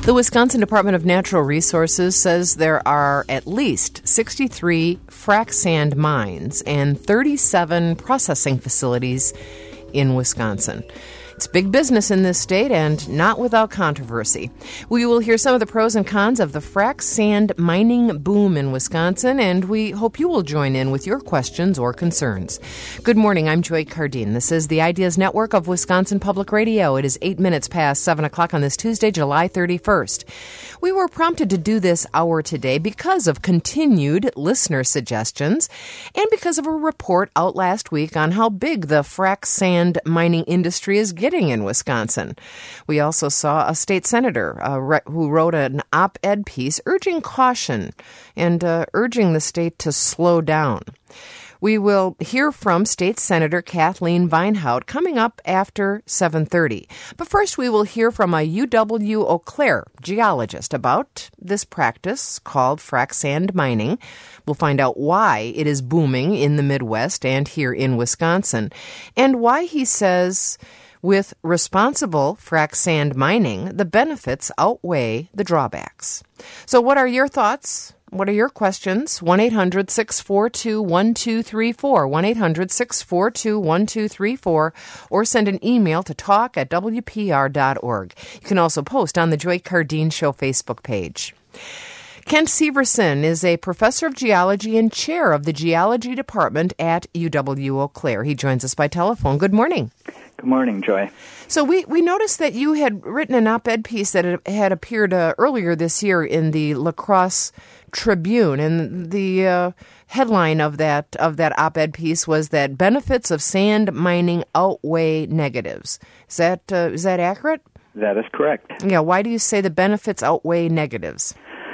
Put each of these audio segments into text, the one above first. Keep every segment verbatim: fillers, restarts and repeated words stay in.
The Wisconsin Department of Natural Resources says there are at least sixty-three frac sand mines and thirty-seven processing facilities in Wisconsin. It's big business in this state and not without controversy. We will hear some of the pros and cons of the frac sand mining boom in Wisconsin, and we hope you will join in with your questions or concerns. Good morning, I'm Joy Cardine. This is the Ideas Network of Wisconsin Public Radio. It is eight minutes past seven o'clock on this Tuesday, July thirty-first. We were prompted to do this hour today because of continued listener suggestions and because of a report out last week on how big the frac sand mining industry is getting in Wisconsin. We also saw a state senator uh, re- who wrote an op-ed piece urging caution and uh, urging the state to slow down. We will hear from State Senator Kathleen Vinehout coming up after seven thirty. But first, we will hear from a U W-Eau Claire geologist about this practice called frac sand mining. We'll find out why it is booming in the Midwest and here in Wisconsin, and why he says with responsible frac sand mining, the benefits outweigh the drawbacks. So what are your thoughts? What are your questions? one eight hundred six four two one two three four, one eight hundred six four two one two three four, or send an email to talk at w p r dot org. You can also post on the Joy Cardine Show Facebook page. Kent Severson is a professor of geology and chair of the geology department at U W-Eau Claire. He joins us by telephone. Good morning. Good morning, Joy. So we, we noticed that you had written an op-ed piece that had appeared uh, earlier this year in the La Crosse Tribune, and the uh, headline of that of that op-ed piece was that benefits of sand mining outweigh negatives. Is that uh, is that accurate? That is correct. Yeah. Why do you say the benefits outweigh negatives?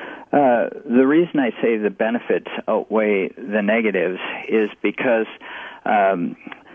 Uh, the reason I say the benefits outweigh the negatives is because um,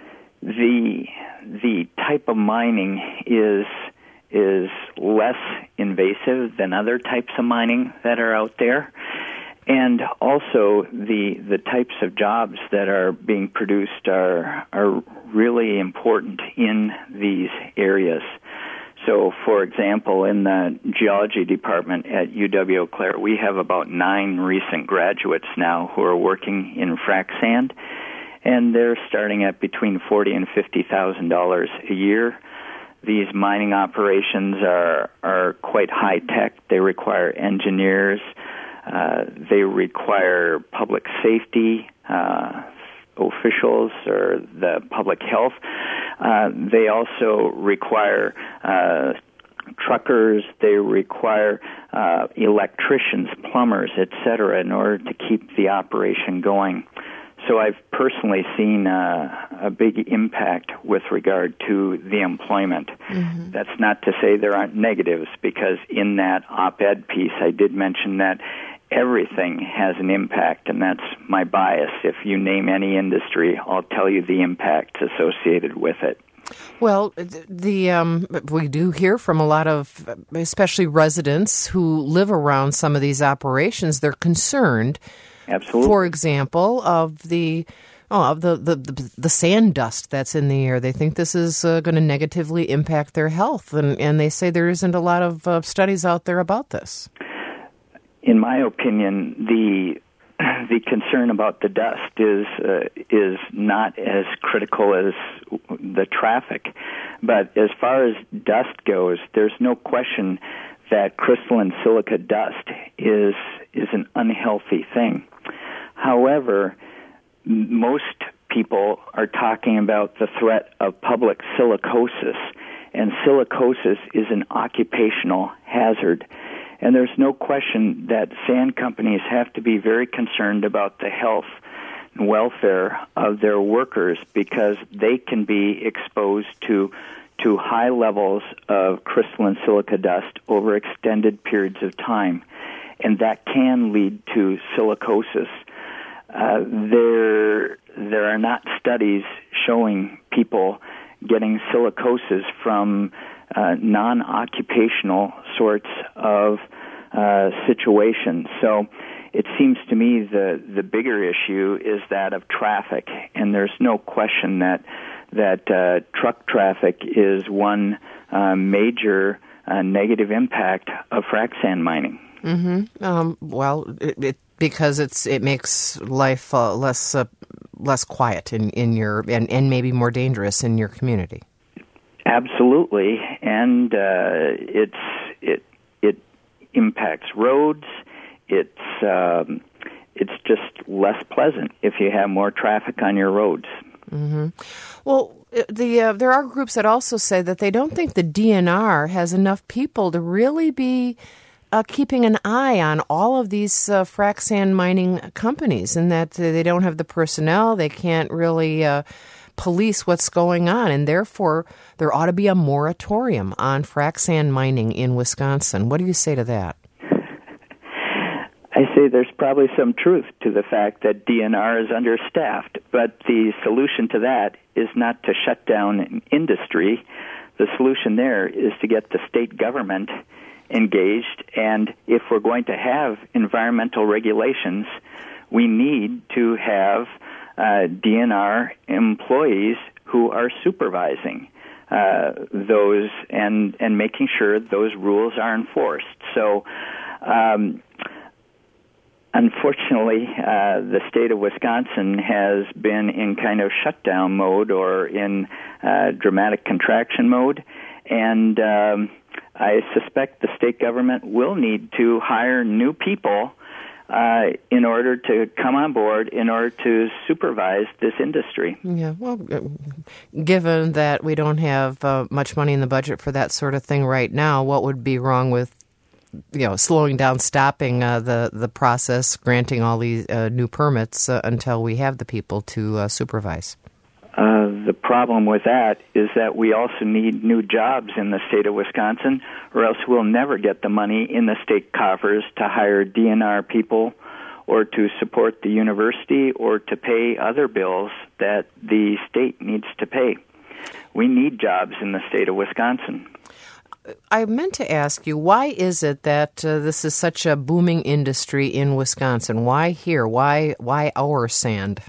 the the type of mining is is less invasive than other types of mining that are out there, and also the the types of jobs that are being produced are are really important in these areas. So, for example, in the geology department at U W-Eau Claire, we have about nine recent graduates now who are working in frac sand, and they're starting at between forty and fifty thousand dollars a year. These mining operations are are quite high tech. They require engineers. Uh, they require public safety uh, officials or the public health. Uh, they also require uh, truckers. They require uh, electricians, plumbers, et cetera, in order to keep the operation going. So I've personally seen uh, a big impact with regard to the employment. Mm-hmm. That's not to say there aren't negatives, because in that op-ed piece I did mention that everything has an impact, and that's my bias. If you name any industry, I'll tell you the impact associated with it. Well, the um, we do hear from a lot of, especially residents who live around some of these operations. They're concerned, absolutely, for example, of the oh, of the, the, the, the sand dust that's in the air. They think this is uh, going to negatively impact their health, and, and they say there isn't a lot of uh, studies out there about this. In my opinion, the the concern about the dust is uh, is not as critical as the traffic. But as far as dust goes, there's no question that crystalline silica dust is is an unhealthy thing. However, most people are talking about the threat of public silicosis, and silicosis is an occupational hazard. And there's no question that sand companies have to be very concerned about the health and welfare of their workers, because they can be exposed to to high levels of crystalline silica dust over extended periods of time, and that can lead to silicosis. Uh, there, there are not studies showing people getting silicosis from uh, non-occupational sorts of uh, situations. So it seems to me the, the bigger issue is that of traffic, and there's no question that that uh, truck traffic is one uh, major uh, negative impact of frac sand mining. Mm-hmm. Um, well, it, it, because it's it makes life uh, less uh, less quiet in, in your and, and maybe more dangerous in your community. Absolutely, and uh, it's it it impacts roads. It's um, it's just less pleasant if you have more traffic on your roads. Mm-hmm. Well, the uh, there are groups that also say that they don't think the D N R has enough people to really be uh, keeping an eye on all of these uh, frac sand mining companies, and that they don't have the personnel. They can't really uh, police what's going on, and therefore there ought to be a moratorium on frac sand mining in Wisconsin. What do you say to that? I say there's probably some truth to the fact that D N R is understaffed, but the solution to that is not to shut down industry. The solution there is to get the state government engaged, and if we're going to have environmental regulations, we need to have uh, D N R employees who are supervising uh, those and, and making sure those rules are enforced. So, um, Unfortunately, uh, the state of Wisconsin has been in kind of shutdown mode or in uh, dramatic contraction mode, and um, I suspect the state government will need to hire new people uh, in order to come on board, in order to supervise this industry. Yeah, well, given that we don't have uh, much money in the budget for that sort of thing right now, what would be wrong with you know, slowing down, stopping uh, the, the process, granting all these uh, new permits uh, until we have the people to uh, supervise? Uh, the problem with that is that we also need new jobs in the state of Wisconsin, or else we'll never get the money in the state coffers to hire D N R people or to support the university or to pay other bills that the state needs to pay. We need jobs in the state of Wisconsin. I meant to ask you, why is it that uh, this is such a booming industry in Wisconsin? Why here? Why why our sand?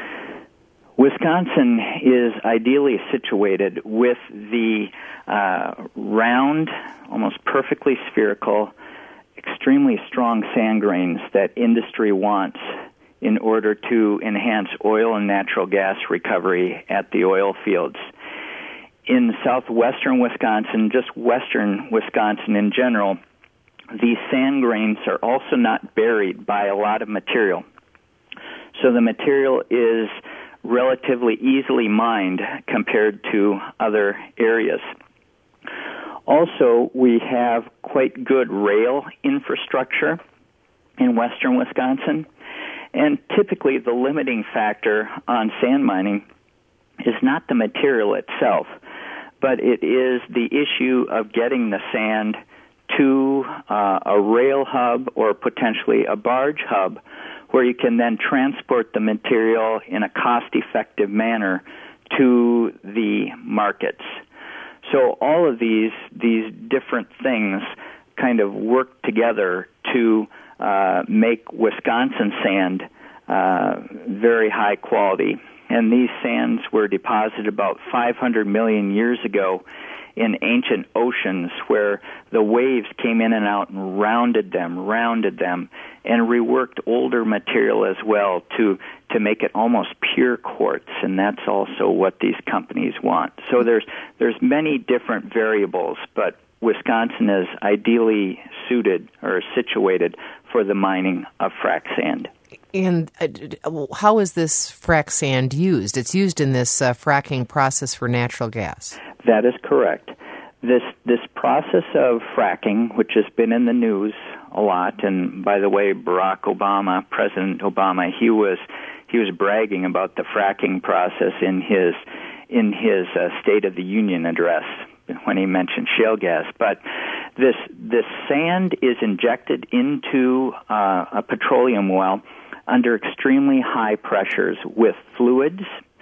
Wisconsin is ideally situated with the uh, round, almost perfectly spherical, extremely strong sand grains that industry wants in order to enhance oil and natural gas recovery at the oil fields. In southwestern Wisconsin, just western Wisconsin in general, these sand grains are also not buried by a lot of material. So the material is relatively easily mined compared to other areas. Also, we have quite good rail infrastructure in western Wisconsin, and typically the limiting factor on sand mining is not the material itself, but it is the issue of getting the sand to uh, a rail hub or potentially a barge hub where you can then transport the material in a cost-effective manner to the markets. So all of these these different things kind of work together to uh, make Wisconsin sand uh, very high quality. And these sands were deposited about five hundred million years ago in ancient oceans where the waves came in and out and rounded them, rounded them, and reworked older material as well to, to make it almost pure quartz, and that's also what these companies want. So there's there's many different variables, but Wisconsin is ideally suited or situated for the mining of frac sand. And uh, how is this frac sand used? It's used in this uh, fracking process for natural gas. That is correct. This this process of fracking, which has been in the news a lot, and by the way, Barack Obama, President Obama, he was he was bragging about the fracking process in his in his uh, State of the Union address when he mentioned shale gas. But this this sand is injected into uh, a petroleum well under extremely high pressures with fluids,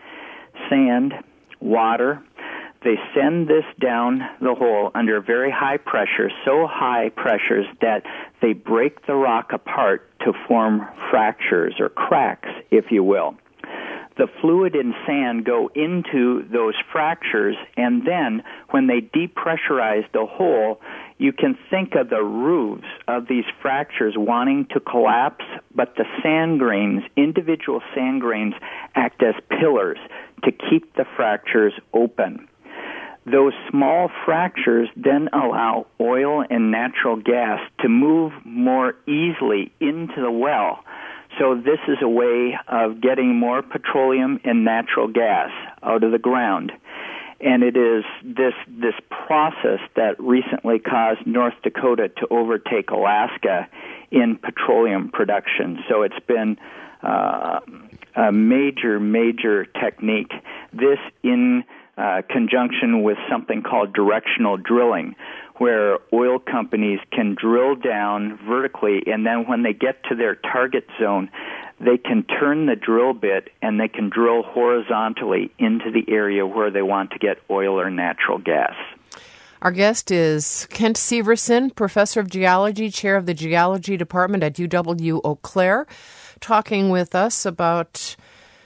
sand, water. They send this down the hole under very high pressure, so high pressures that they break the rock apart to form fractures or cracks, if you will. The fluid and sand go into those fractures, and then when they depressurize the hole, you can think of the roofs of these fractures wanting to collapse, but the sand grains, individual sand grains, act as pillars to keep the fractures open. Those small fractures then allow oil and natural gas to move more easily into the well. So this is a way of getting more petroleum and natural gas out of the ground. And it is this this process that recently caused North Dakota to overtake Alaska in petroleum production. So it's been uh, a major, major technique. This in uh, conjunction with something called directional drilling, where oil companies can drill down vertically, and then when they get to their target zone, they can turn the drill bit and they can drill horizontally into the area where they want to get oil or natural gas. Our guest is Kent Severson, professor of geology, chair of the geology department at U W Eau Claire, talking with us about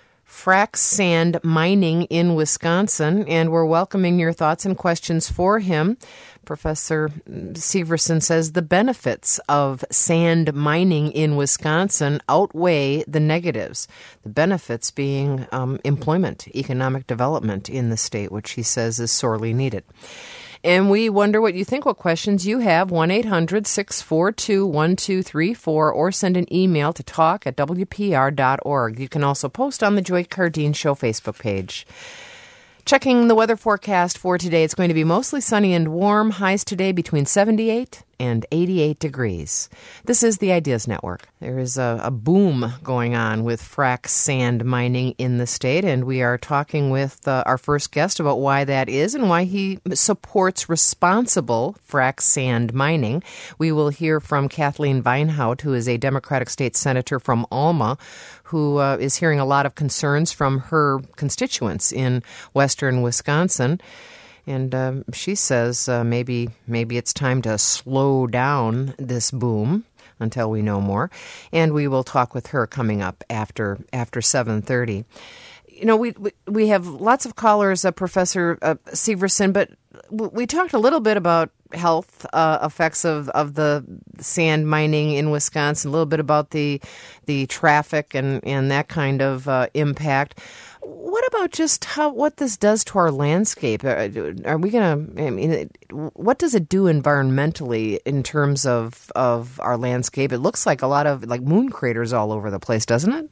frac sand mining in Wisconsin, and we're welcoming your thoughts and questions for him. Professor Severson says the benefits of sand mining in Wisconsin outweigh the negatives, the benefits being um, employment, economic development in the state, which he says is sorely needed. And we wonder what you think, what questions you have, one eight hundred six four two one two three four, or send an email to talk at w p r dot org. You can also post on the Joy Cardine Show Facebook page. Checking the weather forecast for today, it's going to be mostly sunny and warm, highs today between seventy-eight and eighty-eight degrees. This is the Ideas Network. There is a, a boom going on with frac sand mining in the state, and we are talking with uh, our first guest about why that is and why he supports responsible frac sand mining. We will hear from Kathleen Weinhaut, who is a Democratic state senator from Alma, who uh, is hearing a lot of concerns from her constituents in western Wisconsin. And um, she says uh, maybe maybe it's time to slow down this boom until we know more. And we will talk with her coming up after after seven thirty. You know, we we, we have lots of callers, uh, Professor uh, Severson, but we talked a little bit about health uh, effects of, of the sand mining in Wisconsin, a little bit about the the traffic and, and that kind of uh, impact. What about just how what this does to our landscape? Are, are we going to, I mean, what does it do environmentally in terms of, of our landscape? It looks like a lot of like moon craters all over the place, doesn't it?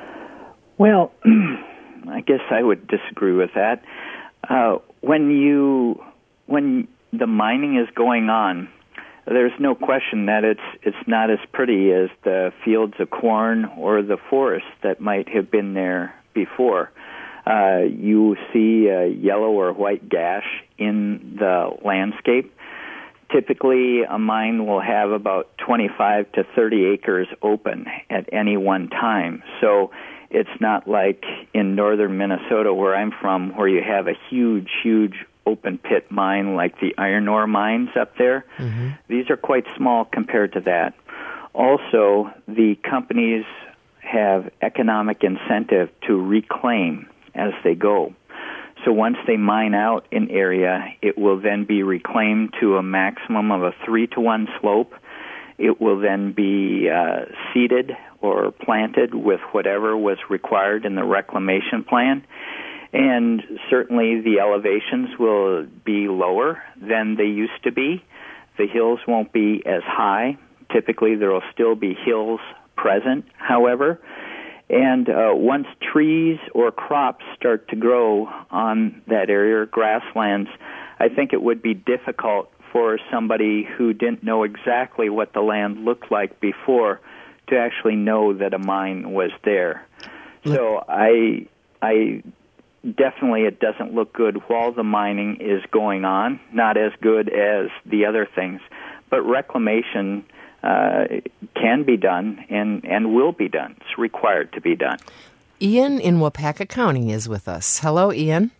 Well, I guess I would disagree with that. Uh, when you when the mining is going on, there's no question that it's it's not as pretty as the fields of corn or the forests that might have been there before. Uh, you see a yellow or white gash in the landscape. Typically, a mine will have about twenty-five to thirty acres open at any one time. So it's not like in northern Minnesota, where I'm from, where you have a huge, huge open pit mine like the iron ore mines up there. Mm-hmm. These are quite small compared to that. Also, the companies have economic incentive to reclaim as they go. So once they mine out an area, it will then be reclaimed to a maximum of a three to one slope. It will then be uh, seeded or planted with whatever was required in the reclamation plan. And certainly the elevations will be lower than they used to be. The hills won't be as high. Typically there will still be hills present, however. And uh, once trees or crops start to grow on that area, or grasslands, I think it would be difficult for somebody who didn't know exactly what the land looked like before to actually know that a mine was there. So I, I definitely it doesn't look good while the mining is going on, not as good as the other things. But reclamation Uh, can be done and, and will be done. It's required to be done. Ian in Waupaca County is with us. Hello, Ian.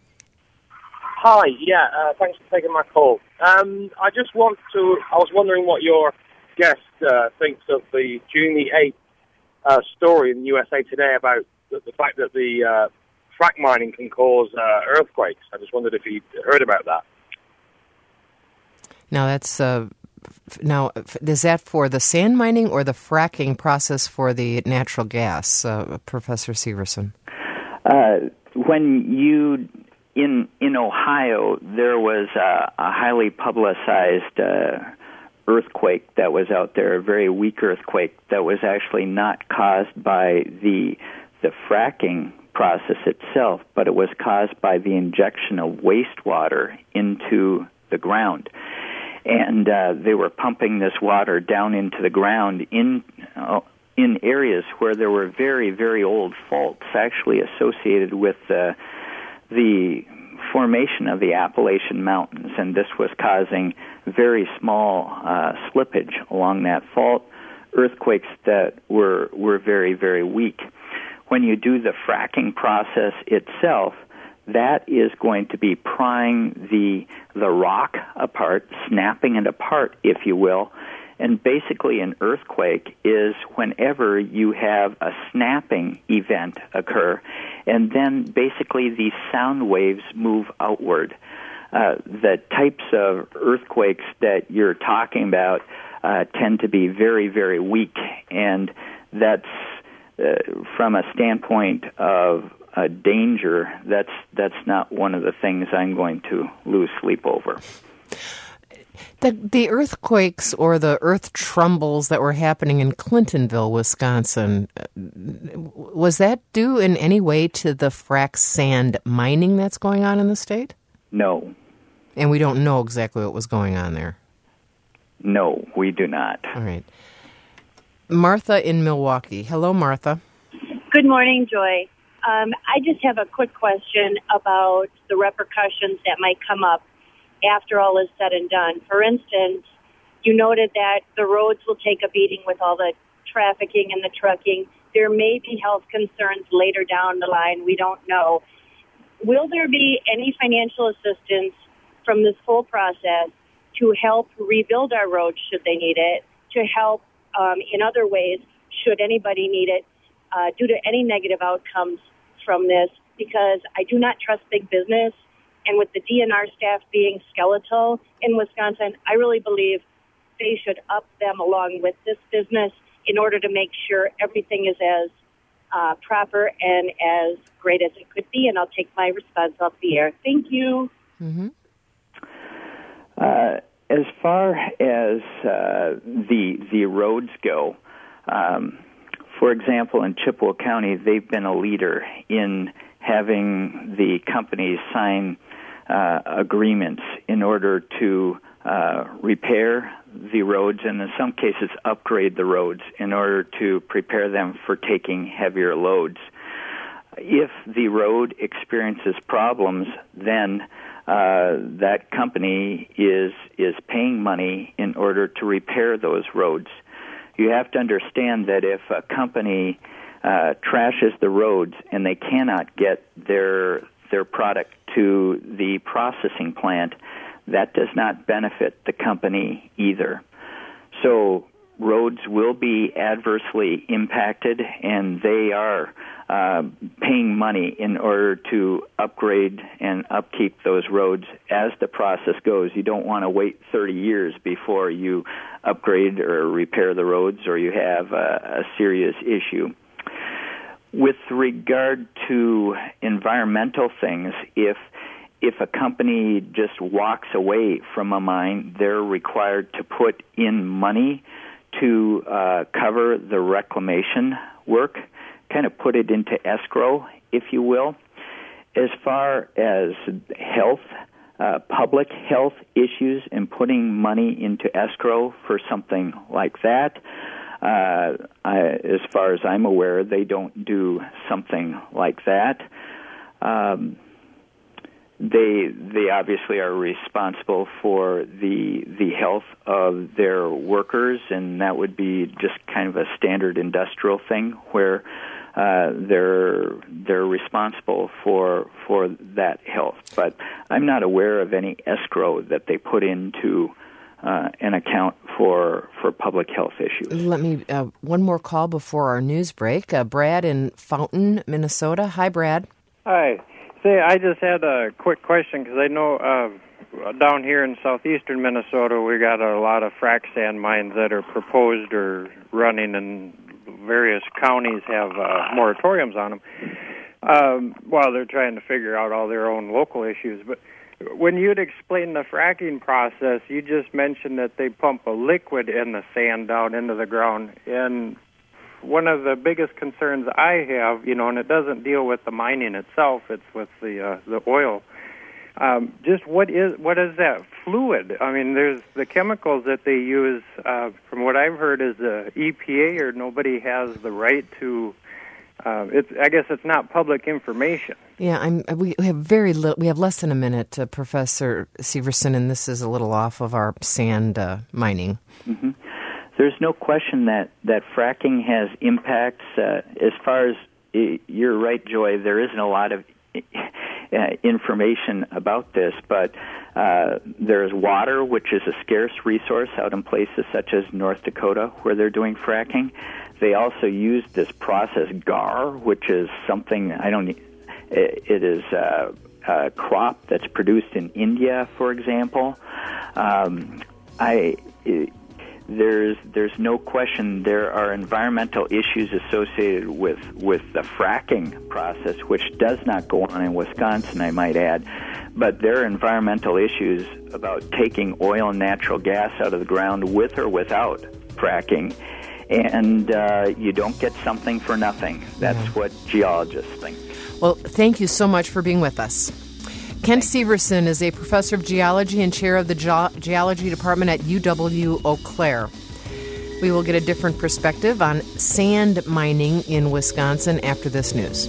Hi, yeah, uh, thanks for taking my call. Um, I just want to, I was wondering what your guest uh, thinks of the June the eighth uh, story in U S A Today about the, the fact that the uh, frac mining can cause uh, earthquakes. I just wondered if you'd heard about that. Now, that's uh, now, is that for the sand mining or the fracking process for the natural gas, uh, Professor Severson? Uh, when you in in Ohio, there was a, a highly publicized uh, earthquake that was out there, a very weak earthquake that was actually not caused by the the fracking process itself, but it was caused by the injection of wastewater into the ground. And uh, they were pumping this water down into the ground in uh, in areas where there were very, very old faults actually associated with uh, the formation of the Appalachian Mountains, and this was causing very small uh, slippage along that fault, earthquakes that were were very, very weak. When you do the fracking process itself, that is going to be prying the the rock apart, snapping it apart, if you will. And basically an earthquake is whenever you have a snapping event occur, and then basically these sound waves move outward. Uh, the types of earthquakes that you're talking about uh, tend to be very, very weak, and that's uh, from a standpoint of uh, danger, that's that's not one of the things I'm going to lose sleep over. The, the earthquakes or the earth trembles that were happening in Clintonville, Wisconsin, was that due in any way to the frac sand mining that's going on in the state? No. And we don't know exactly what was going on there? No, we do not. All right. Martha in Milwaukee. Hello, Martha. Good morning, Joy. Um, I just have a quick question about the repercussions that might come up after all is said and done. For instance, you noted that the roads will take a beating with all the trafficking and the trucking. There may be health concerns later down the line. We don't know. Will there be any financial assistance from this whole process to help rebuild our roads should they need it, to help um, in other ways should anybody need it, uh, due to any negative outcomes from this? Because I do not trust big business. And with the D N R staff being skeletal in Wisconsin, I really believe they should up them along with this business in order to make sure everything is as uh, proper and as great as it could be. And I'll take my response off the air. Thank you. Mm-hmm. Uh, as far as uh, the the roads go, um, for example, in Chippewa County, they've been a leader in having the companies sign uh, agreements in order to uh, repair the roads and in some cases upgrade the roads in order to prepare them for taking heavier loads. If the road experiences problems, then uh, that company is is paying money in order to repair those roads. You have to understand that if a company Uh, trashes the roads and they cannot get their their product to the processing plant, that does not benefit the company either. So roads will be adversely impacted, and they are uh, paying money in order to upgrade and upkeep those roads as the process goes. You don't want to wait thirty years before you upgrade or repair the roads or you have a, a serious issue. With regard to environmental things, if if a company just walks away from a mine, they're required to put in money to uh, cover the reclamation work, kind of put it into escrow, if you will. As far as health, uh, public health issues and putting money into escrow for something like that, Uh, I, as far as I'm aware, they don't do something like that. Um, they they obviously are responsible for the the health of their workers, and that would be just kind of a standard industrial thing where uh, they're they're responsible for for that health. But I'm not aware of any escrow that they put into Uh, an account for for public health issues. Let me, uh, one more call before our news break. Uh, Brad in Fountain, Minnesota. Hi, Brad. Hi. Say, I just had a quick question because I know uh, down here in southeastern Minnesota, we got a lot of frac sand mines that are proposed or running, and various counties have uh, moratoriums on them um, while they're trying to figure out all their own local issues. But when you'd explain the fracking process, you just mentioned that they pump a liquid in the sand down into the ground. And one of the biggest concerns I have, you know, and it doesn't deal with the mining itself, it's with the uh, the oil. Um, just what is what is that fluid? I mean, there's the chemicals that they use. Uh, from what I've heard, is the E P A, or nobody has the right to. Uh, it's I guess it's not public information. Yeah, I'm. We have very little. We have less than a minute, uh, Professor Severson, and this is a little off of our sand uh, mining. Mm-hmm. There's no question that that fracking has impacts. Uh, as far as you're right, Joy, there isn't a lot of Uh, information about this, but uh, there's water, which is a scarce resource out in places such as North Dakota where they're doing fracking. They also use this process G A R, which is something, I don't, it, it is a, a crop that's produced in India, for example. Um, I... It, There's there's no question there are environmental issues associated with, with the fracking process, which does not go on in Wisconsin, I might add. But there are environmental issues about taking oil and natural gas out of the ground with or without fracking. And uh, you don't get something for nothing. That's yeah. what geologists think. Well, thank you so much for being with us. Kent Severson is a professor of geology and chair of the Ge- geology department at U W Eau Claire. We will get a different perspective on sand mining in Wisconsin after this news.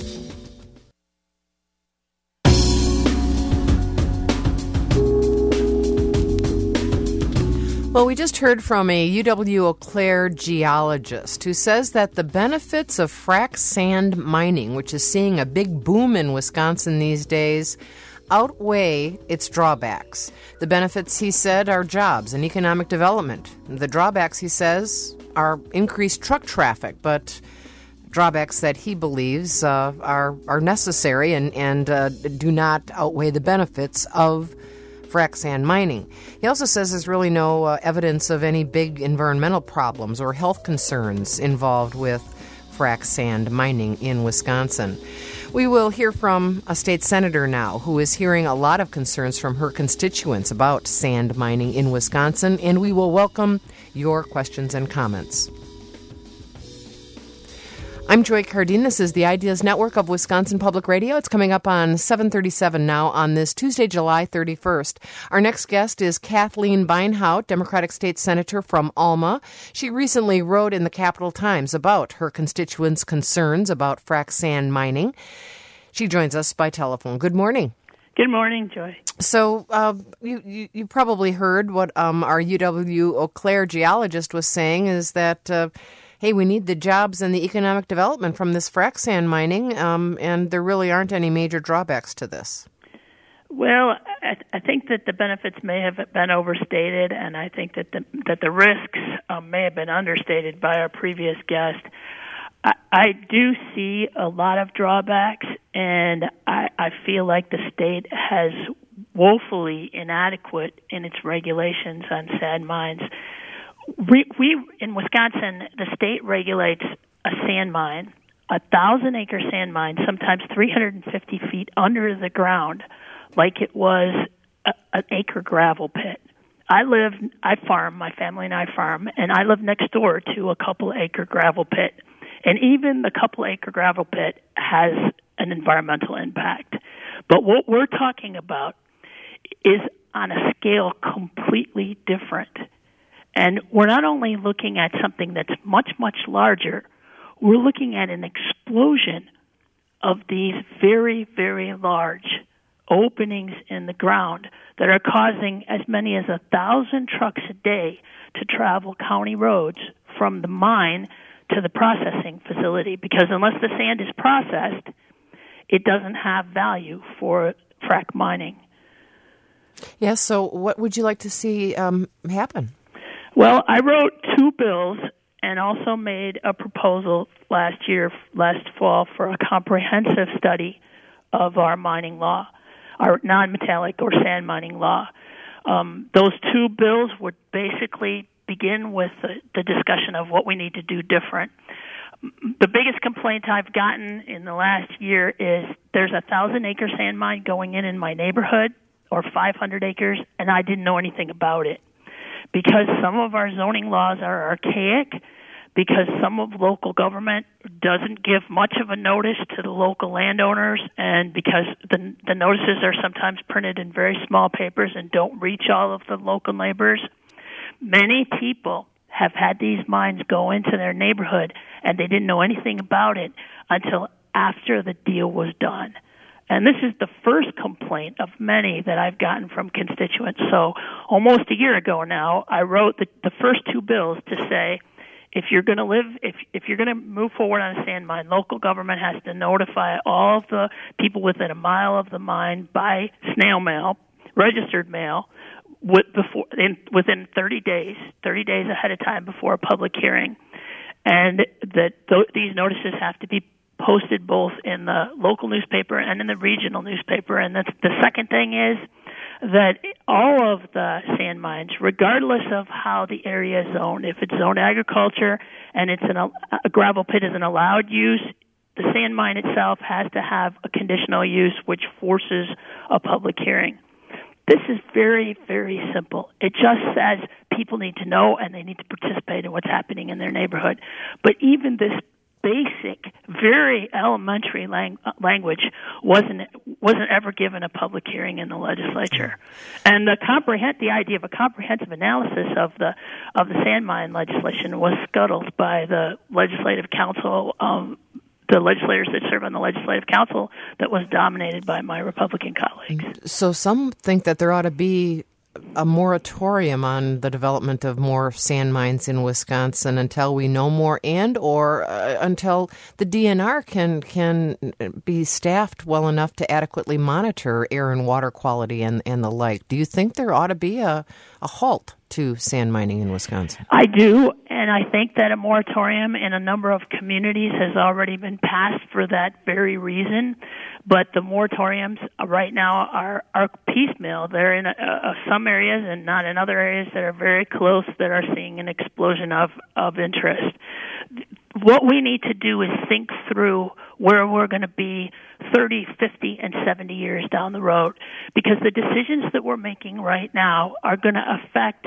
Well, we just heard from a U W Eau Claire geologist who says that the benefits of frac sand mining, which is seeing a big boom in Wisconsin these days, outweigh its drawbacks. The benefits, he said, are jobs and economic development. The drawbacks, he says, are increased truck traffic, but drawbacks that he believes uh, are are necessary and, and uh, do not outweigh the benefits of frac sand mining. He also says there's really no uh, evidence of any big environmental problems or health concerns involved with frac sand mining in Wisconsin. We will hear from a state senator now who is hearing a lot of concerns from her constituents about sand mining in Wisconsin, and we will welcome your questions and comments. I'm Joy Cardine. This is the Ideas Network of Wisconsin Public Radio. It's coming up on seven thirty-seven now on this Tuesday, July thirty-first. Our next guest is Kathleen Beinhout, Democratic State Senator from Alma. She recently wrote in the Capital Times about her constituents' concerns about frac sand mining. She joins us by telephone. Good morning. Good morning, Joy. So uh, you, you you probably heard what um, our U W Eau Claire geologist was saying is that uh, hey, we need the jobs and the economic development from this frac sand mining, um, and there really aren't any major drawbacks to this. Well, I, I think that the benefits may have been overstated, and I think that the, that the risks um, may have been understated by our previous guest. I, I do see a lot of drawbacks, and I, I feel like the state has woefully inadequate in its regulations on sand mines. We, we in Wisconsin, the state regulates a sand mine, a thousand acre sand mine, sometimes three hundred fifty feet under the ground, like it was a, an acre gravel pit. I live, I farm, my family and I farm, and I live next door to a couple acre gravel pit. And even the couple acre gravel pit has an environmental impact. But what we're talking about is on a scale completely different. And we're not only looking at something that's much, much larger, we're looking at an explosion of these very, very large openings in the ground that are causing as many as a thousand trucks a day to travel county roads from the mine to the processing facility, because unless the sand is processed, it doesn't have value for frac mining. Yes, so what would you like to see um, happen? Well, I wrote two bills and also made a proposal last year, last fall, for a comprehensive study of our mining law. our non-metallic or sand mining law. Um, those two bills would basically begin with the, the discussion of what we need to do different. The biggest complaint I've gotten in the last year is there's a thousand acre sand mine going in in my neighborhood, or five hundred acres, and I didn't know anything about it. Because some of our zoning laws are archaic, because some of local government doesn't give much of a notice to the local landowners, and because the, the notices are sometimes printed in very small papers and don't reach all of the local neighbors. Many people have had these mines go into their neighborhood, and they didn't know anything about it until after the deal was done. And this is the first complaint of many that I've gotten from constituents. So almost a year ago now, I wrote the, the first two bills to say, if you're going to live, if if you're going to move forward on a sand mine, local government has to notify all of the people within a mile of the mine by snail mail, registered mail, with before in, within thirty days, thirty days ahead of time before a public hearing, and that th- these notices have to be posted both in the local newspaper and in the regional newspaper. And that's, the second thing is that all of the sand mines, regardless of how the area is zoned, if it's zoned agriculture and it's an, a gravel pit is an allowed use, the sand mine itself has to have a conditional use which forces a public hearing. This is very, very simple. It just says people need to know and they need to participate in what's happening in their neighborhood. But even this basic, very elementary lang- language wasn't wasn't ever given a public hearing in the legislature, and the comprehend the idea of a comprehensive analysis of the of the sand mine legislation was scuttled by the legislative council, um, the legislators that serve on the legislative council that was dominated by my Republican colleagues. So some think that there ought to be a moratorium on the development of more sand mines in Wisconsin until we know more, and or uh, until the D N R can can be staffed well enough to adequately monitor air and water quality and, and the like. Do you think there ought to be a, a halt to sand mining in Wisconsin? I do, and I think that a moratorium in a number of communities has already been passed for that very reason. But the moratoriums right now are, are piecemeal. They're in a, a, some areas and not in other areas that are very close that are seeing an explosion of, of interest. What we need to do is think through where we're going to be thirty, fifty, and seventy years down the road, because the decisions that we're making right now are going to affect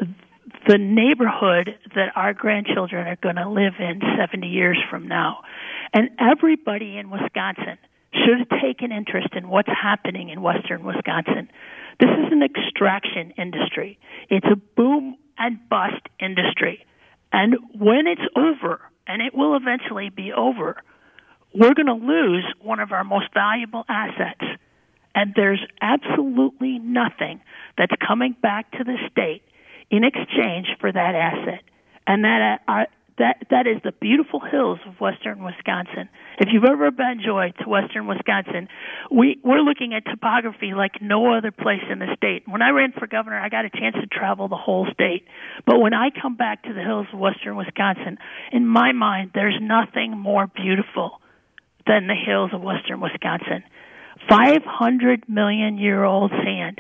the neighborhood that our grandchildren are going to live in seventy years from now. And everybody in Wisconsin should take an interest in what's happening in western Wisconsin. This is an extraction industry. It's a boom and bust industry. And when it's over, and it will eventually be over, we're going to lose one of our most valuable assets. And there's absolutely nothing that's coming back to the state in exchange for that asset. And that uh, That that is the beautiful hills of western Wisconsin. If you've ever been, Joy, to western Wisconsin, we, we're looking at topography like no other place in the state. When I ran for governor, I got a chance to travel the whole state. But when I come back to the hills of western Wisconsin, in my mind, there's nothing more beautiful than the hills of western Wisconsin. five hundred million year old sand.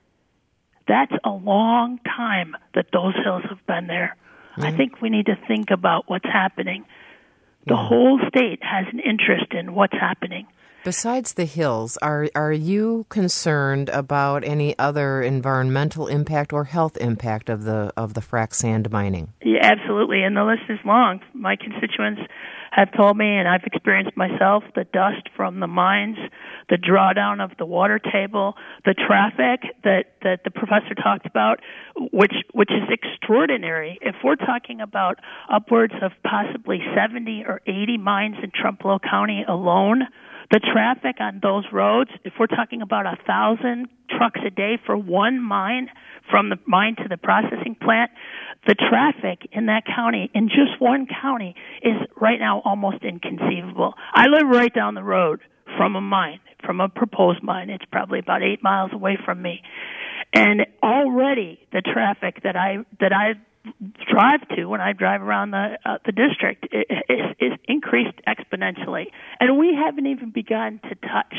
That's a long time that those hills have been there. Mm-hmm. I think we need to think about what's happening. The yeah. whole state has an interest in what's happening. Besides the hills, are are you concerned about any other environmental impact or health impact of the of the frac sand mining? Yeah, absolutely, and the list is long. My constituents have told me, and I've experienced myself, the dust from the mines, the drawdown of the water table, the traffic that, that the professor talked about, which which is extraordinary. If we're talking about upwards of possibly seventy or eighty mines in Trumpereau County alone, the traffic on those roads, if we're talking about a thousand trucks a day for one mine, from the mine to the processing plant, the traffic in that county, in just one county, is right now almost inconceivable. I live right down the road from a mine, from a proposed mine. It's probably about eight miles away from me. And already the traffic that I that I drive to when I drive around the uh, the district is, is increased exponentially. And we haven't even begun to touch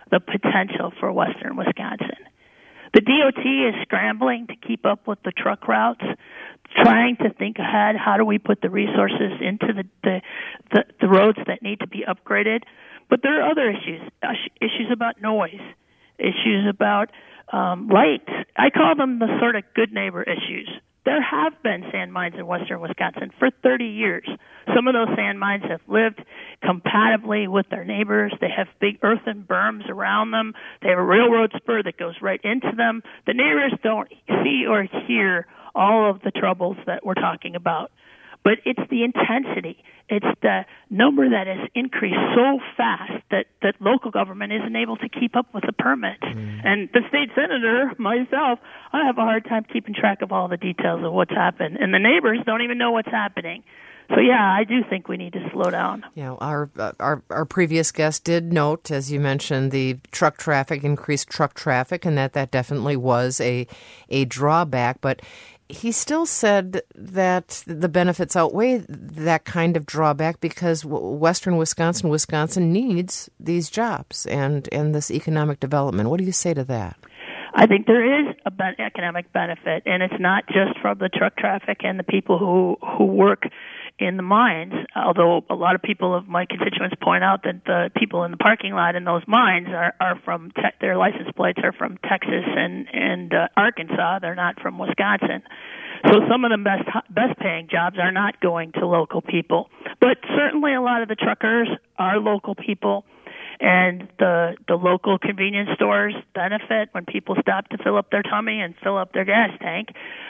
the potential for western Wisconsin. The D O T is scrambling to keep up with the truck routes, trying to think ahead. How do we put the resources into the the, the, the roads that need to be upgraded? But there are other issues, issues about noise, issues about um, lights. I call them the sort of good neighbor issues. There have been sand mines in western Wisconsin for thirty years. Some of those sand mines have lived compatibly with their neighbors. They have big earthen berms around them. They have a railroad spur that goes right into them. The neighbors don't see or hear all of the troubles that we're talking about. But it's the intensity. It's the number that has increased so fast that, that local government isn't able to keep up with the permit. Mm. And the state senator, myself, I have a hard time keeping track of all the details of what's happened. And the neighbors don't even know what's happening. So, yeah, I do think we need to slow down. Yeah, our, uh, our our previous guest did note, as you mentioned, the truck traffic, increased truck traffic, and that that definitely was a a drawback. But he still said that the benefits outweigh that kind of drawback because western Wisconsin, Wisconsin needs these jobs and, and this economic development. What do you say to that? I think there is a ben- economic benefit, and it's not just from the truck traffic and the people who, who work in the mines, although a lot of people of my constituents point out that the people in the parking lot in those mines are, are from, te- their license plates are from Texas and, and uh, Arkansas. They're not from Wisconsin. So some of the best best paying jobs are not going to local people. But certainly a lot of the truckers are local people. And the the local convenience stores benefit when people stop to fill up their tummy and fill up their gas tank.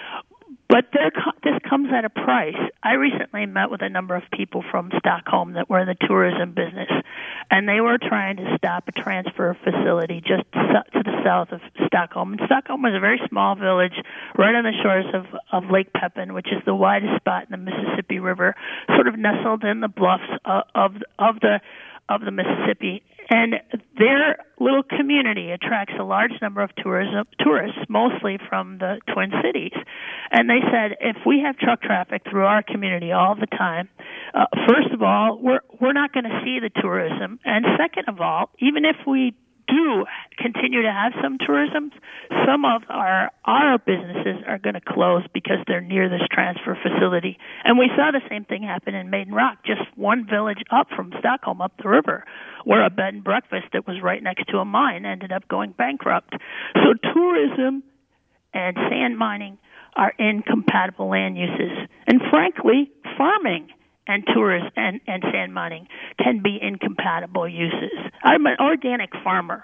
But there, this comes at a price. I recently met with a number of people from Stockholm that were in the tourism business, and they were trying to stop a transfer facility just to the south of Stockholm. And Stockholm was a very small village right on the shores of, of Lake Pepin, which is the widest spot in the Mississippi River, sort of nestled in the bluffs of, of, of the of the Mississippi. And their little community attracts a large number of tourism, tourists, mostly from the Twin Cities. And they said, if we have truck traffic through our community all the time, uh, first of all, we're we're not going to see the tourism. And second of all, even if we do continue to have some tourism, some of our our businesses are going to close because they're near this transfer facility. And we saw the same thing happen in Maiden Rock, just one village up from Stockholm, up the river, where a bed and breakfast that was right next to a mine ended up going bankrupt. So tourism and sand mining are incompatible land uses. And frankly, farming and tourism and, and sand mining can be incompatible uses. I'm an organic farmer.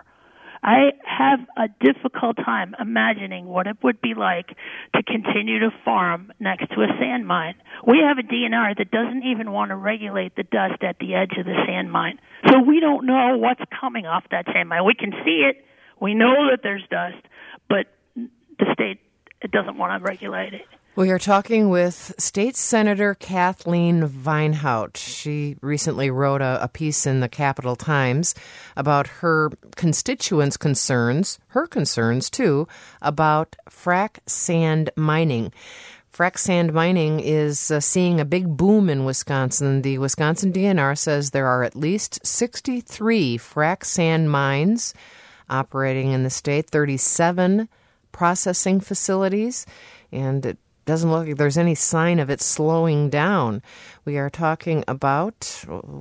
I have a difficult time imagining what it would be like to continue to farm next to a sand mine. We have a D N R that doesn't even want to regulate the dust at the edge of the sand mine. So we don't know what's coming off that sand mine. We can see it. We know that there's dust, but the state it doesn't want to regulate it. We are talking with State Senator Kathleen Vinehout. She recently wrote a, a piece in the Capital Times about her constituents' concerns, her concerns too, about frac sand mining. Frac sand mining is uh, seeing a big boom in Wisconsin. The Wisconsin D N R says there are at least sixty-three frac sand mines operating in the state, thirty-seven processing facilities, and it doesn't look like there's any sign of it slowing down. We are talking about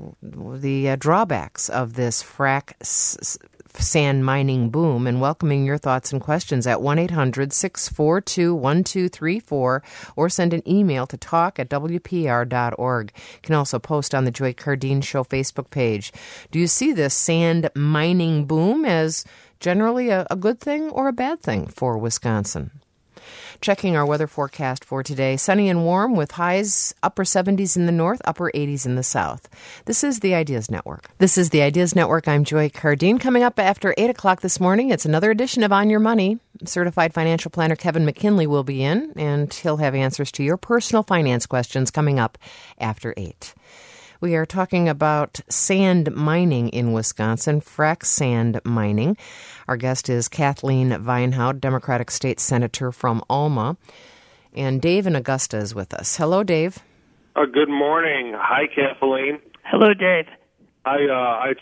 the uh, drawbacks of this frac s- sand mining boom and welcoming your thoughts and questions at one eight hundred six four two one two three four or send an email to talk at w p r dot org. You can also post on the Joy Cardeen Show Facebook page. Do you see this sand mining boom as generally a, a good thing or a bad thing for Wisconsin? Checking our weather forecast for today. Sunny and warm with highs upper seventies in the north, upper eighties in the south. This is the Ideas Network. This is the Ideas Network. I'm Joy Cardeen. Coming up after eight o'clock this morning, it's another edition of On Your Money. Certified financial planner Kevin McKinley will be in, and he'll have answers to your personal finance questions coming up after eight. We are talking about sand mining in Wisconsin, frac sand mining. Our guest is Kathleen Vinehout, Democratic State Senator from Alma. And Dave in Augusta is with us. Hello, Dave. Uh, good morning. Hi, Kathleen. Hello, Dave. I uh, I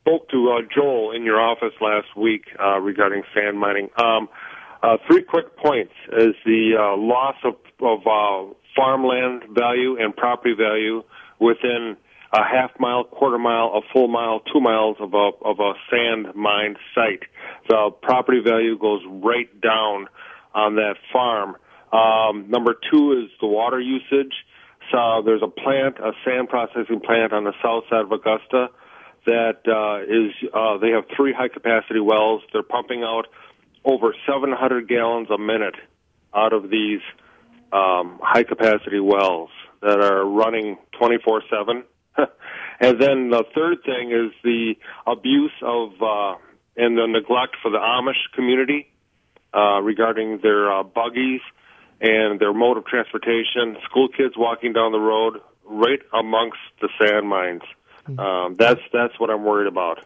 spoke to uh, Joel in your office last week uh, regarding sand mining. Um, uh, three quick points is the uh, loss of, of uh, farmland value and property value within a half mile, quarter mile, a full mile, two miles of a, of a sand mine site. The property value goes right down on that farm. Um, number two is the water usage. So there's a plant, a sand processing plant on the south side of Augusta that uh, is, uh, they have three high-capacity wells. They're pumping out over seven hundred gallons a minute out of these um, high-capacity wells that are running twenty-four seven. And then the third thing is the abuse of uh, and the neglect for the Amish community uh, regarding their uh, buggies and their mode of transportation, school kids walking down the road right amongst the sand mines. Um, that's that's what I'm worried about.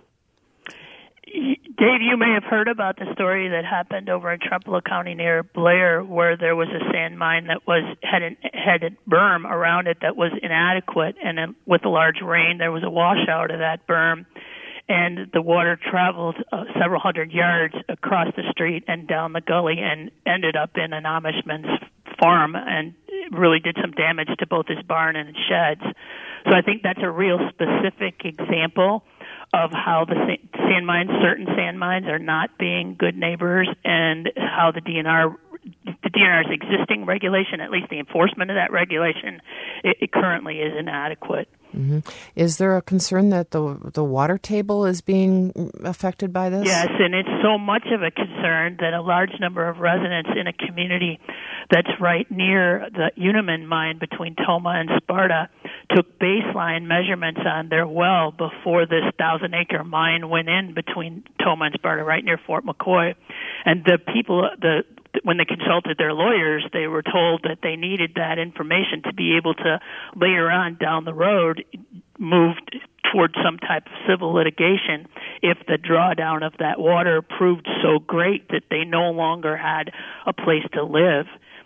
Dave, you may have heard about the story that happened over in Trempealeau County near Blair, where there was a sand mine that was had an, had a berm around it that was inadequate, and then with a large rain, there was a washout of that berm, and the water traveled uh, several hundred yards across the street and down the gully and ended up in an Amishman's farm and really did some damage to both his barn and his sheds. So I think that's a real specific example of how the sand mines, certain sand mines, are not being good neighbors, and how the D N R, the D N R's existing regulation, at least the enforcement of that regulation, it, it currently is inadequate. Mm-hmm. Is there a concern that the the water table is being affected by this? Yes, and it's so much of a concern that a large number of residents in a community that's right near the Uniman mine between Tomah and Sparta took baseline measurements on their well before this thousand-acre mine went in between Tomah and Sparta, right near Fort McCoy. And the people, the when they consulted their lawyers, they were told that they needed that information to be able to later on down the road move toward some type of civil litigation if the drawdown of that water proved so great that they no longer had a place to live.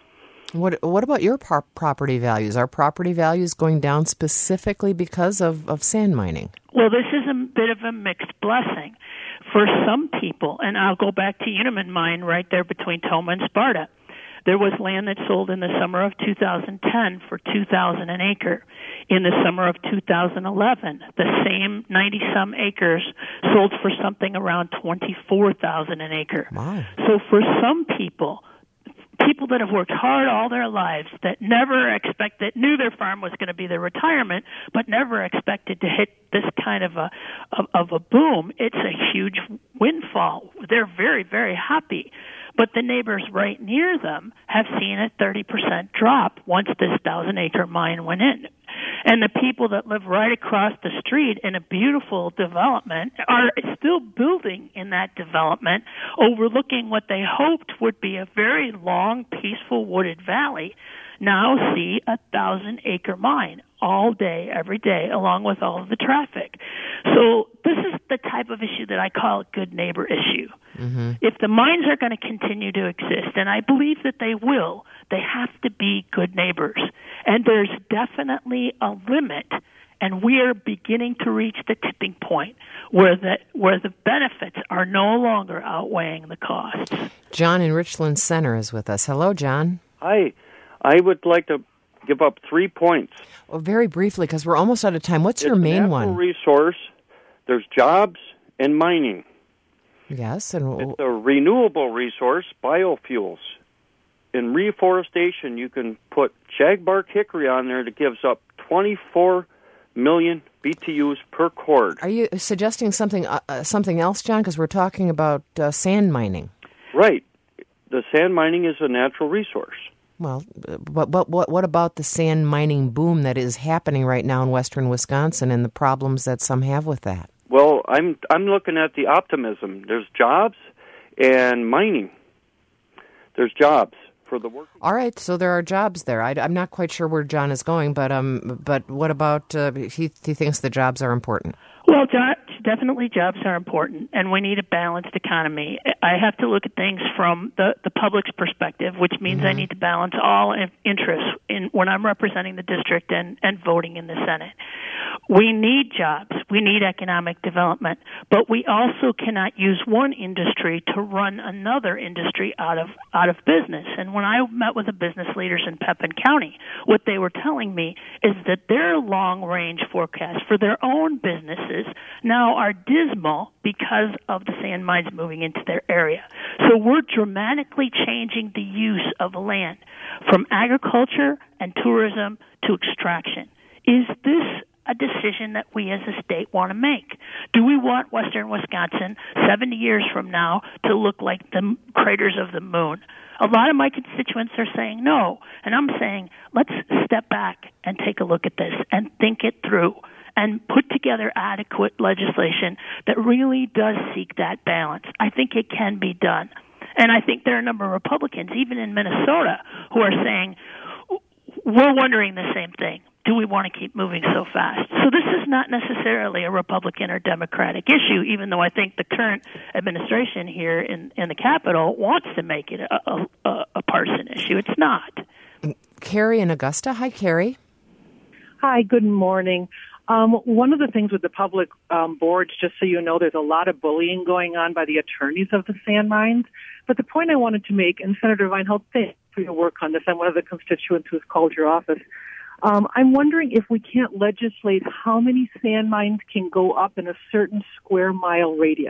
What What about your par- property values? Are property values going down specifically because of, of sand mining? Well, this is a bit of a mixed blessing. For some people, and I'll go back to Uniman Mine right there between Tomah and Sparta, there was land that sold in the summer of two thousand ten for two thousand dollars an acre. In the summer of two thousand eleven, the same ninety-some acres sold for something around twenty-four thousand dollars an acre. Wow. So for some people, people that have worked hard all their lives, that never expect, that knew their farm was going to be their retirement, but never expected to hit this kind of a of, of a boom, it's a huge windfall. They're very, very happy. But the neighbors right near them have seen a thirty percent drop once this thousand-acre mine went in. And the people that live right across the street in a beautiful development are still building in that development, overlooking what they hoped would be a very long, peaceful, wooded valley, now see a thousand-acre mine all day, every day, along with all of the traffic. So this is the type of issue that I call a good neighbor issue. Mm-hmm. If the mines are going to continue to exist, and I believe that they will, they have to be good neighbors. And there's definitely a limit, and we are beginning to reach the tipping point where the, where the benefits are no longer outweighing the costs. John in Richland Center is with us. Hello, John. Hi. I would like to give up three points. Well, very briefly, because we're almost out of time. What's it's your main one? Natural resource. There's jobs and mining. Yes. and It's a renewable resource, biofuels. In reforestation, you can put shagbark hickory on there that gives up twenty-four million B T Us per cord. Are you suggesting something uh, something else, John? Because we're talking about uh, sand mining. Right. The sand mining is a natural resource. Well, but, but what what about the sand mining boom that is happening right now in western Wisconsin and the problems that some have with that? Well, I'm I'm looking at the optimism. There's jobs and mining. There's jobs for the workers. All right, so there are jobs there. I, I'm not quite sure where John is going, but um, but what about uh, he? He thinks the jobs are important. Well, John, definitely jobs are important, and we need a balanced economy. I have to look at things from the, the public's perspective, which means mm-hmm. I need to balance all interests in when I'm representing the district and, and voting in the Senate. We need jobs. We need economic development, but we also cannot use one industry to run another industry out of out of business. And when I met with the business leaders in Pepin County, what they were telling me is that their long-range forecasts for their own businesses now are dismal because of the sand mines moving into their area. So we're dramatically changing the use of land from agriculture and tourism to extraction. Is this a decision that we as a state want to make? Do we want western Wisconsin seventy years from now to look like the craters of the moon? A lot of my constituents are saying no, and I'm saying let's step back and take a look at this and think it through and put together adequate legislation that really does seek that balance. I think it can be done. And I think there are a number of Republicans, even in Minnesota, who are saying, we're wondering the same thing. Do we want to keep moving so fast? So this is not necessarily a Republican or Democratic issue, even though I think the current administration here in, in the Capitol wants to make it a, a, a partisan issue. It's not. Carrie in Augusta. Hi, Carrie. Hi, good morning. Um, one of the things with the public um, boards, just so you know, there's a lot of bullying going on by the attorneys of the sand mines. But the point I wanted to make, and Senator Vinehart, thank you for your work on this. I'm one of the constituents who's called your office. Um, I'm wondering if we can't legislate how many sand mines can go up in a certain square mile radius.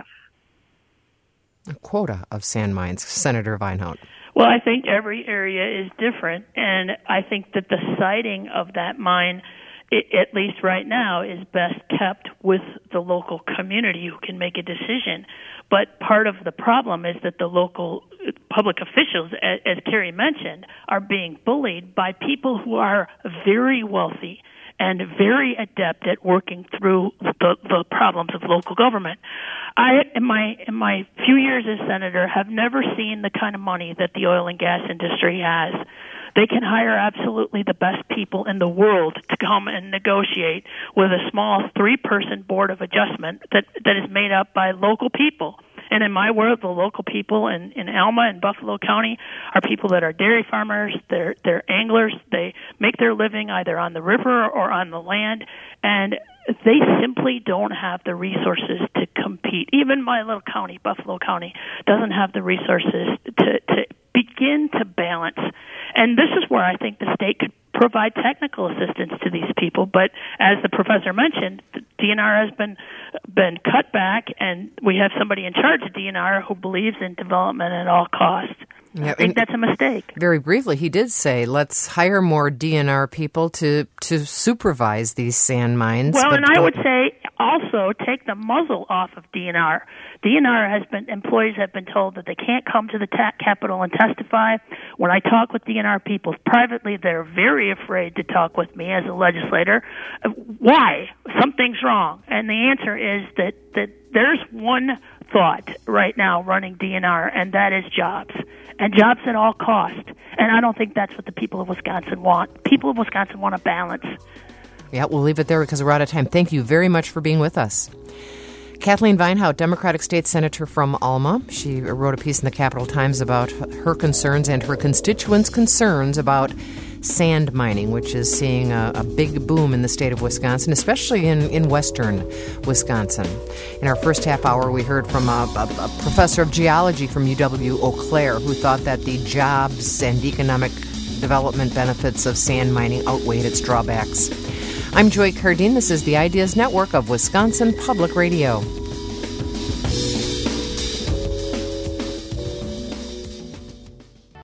A quota of sand mines, Senator Vinehart. Well, I think every area is different, and I think that the siting of that mine, it, at least right now, is best kept with the local community who can make a decision. But part of the problem is that the local public officials, as, as Carrie mentioned, are being bullied by people who are very wealthy and very adept at working through the, the problems of local government. I, in my in my few years as senator, have never seen the kind of money that the oil and gas industry has. They can hire absolutely the best people in the world to come and negotiate with a small three-person board of adjustment that, that is made up by local people. And in my world, the local people in, in Alma and Buffalo County are people that are dairy farmers, they're, they're anglers, they make their living either on the river or on the land, and they simply don't have the resources to compete. Even my little county, Buffalo County, doesn't have the resources to, to begin to balance. And this is where I think the state could provide technical assistance to these people. But as the professor mentioned, the D N R has been been cut back, and we have somebody in charge of D N R who believes in development at all costs. Yeah, I think that's a mistake. Very briefly, he did say, let's hire more D N R people to, to supervise these sand mines. Well, and I would say also take the muzzle off of D N R. D N R has been, employees have been told that they can't come to the ta- Capitol and testify. When I talk with D N R people privately, they're very afraid to talk with me as a legislator. Why? Something's wrong. And the answer is that, that there's one thought right now running D N R, and that is jobs. And jobs at all cost. And I don't think that's what the people of Wisconsin want. People of Wisconsin want a balance. Yeah, we'll leave it there because we're out of time. Thank you very much for being with us. Kathleen Vinehart, Democratic State Senator from Alma. She wrote a piece in the Capital Times about her concerns and her constituents' concerns about sand mining, which is seeing a, a big boom in the state of Wisconsin, especially in, in western Wisconsin. In our first half hour, we heard from a, a, a professor of geology from U W Eau Claire who thought that the jobs and economic development benefits of sand mining outweighed its drawbacks. I'm Joy Cardine. This is the Ideas Network of Wisconsin Public Radio.